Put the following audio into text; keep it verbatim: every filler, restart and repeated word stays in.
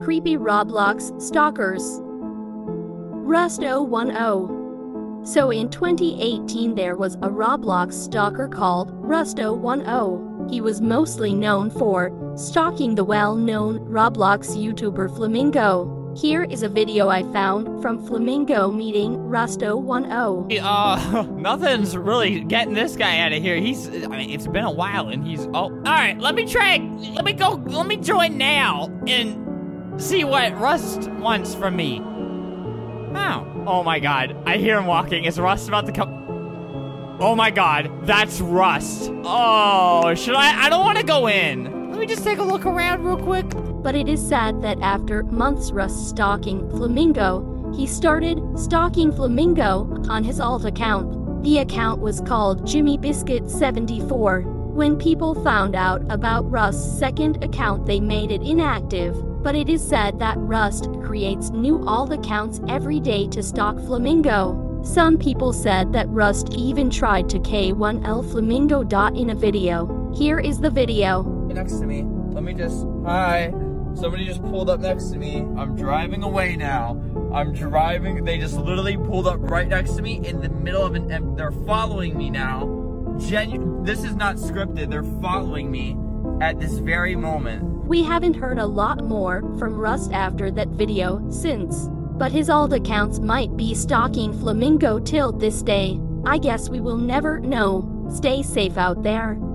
Creepy Roblox stalkers. Rust zero one zero. So in twenty eighteen there was a Roblox stalker called Rust zero one zero. He was mostly known for stalking the well-known Roblox YouTuber Flamingo. Here is a video I found from Flamingo meeting Rust zero one zero. Uh, nothing's really getting this guy out of here. He's, I mean, it's been a while and he's, oh, all right, let me try, let me go, let me join now and see what Rust wants from me. Oh, oh my God, I hear him walking. Is Rust about to come? Oh my God, that's Rust. Oh, should I, I don't want to go in. Let me just take a look around real quick. But it is sad that after months Rust stalking Flamingo, he started stalking Flamingo on his alt account. The account was called Jimmy Biscuit seventy-four. When people found out about Rust's second account, they made it inactive. But it is said that Rust creates new alt accounts every day to stalk Flamingo. Some people said that Rust even tried to K one L Flamingo. In a video. Here is the video. Next to me. Let me just, hi. Somebody just pulled up next to me. I'm driving away now. I'm driving, they just literally pulled up right next to me in the middle of an, and they're following me now. Genu- this is not scripted, they're following me at this very moment. We haven't heard a lot more from Rust after that video since, but his alt accounts might be stalking Flamingo till this day. I guess we will never know. Stay safe out there.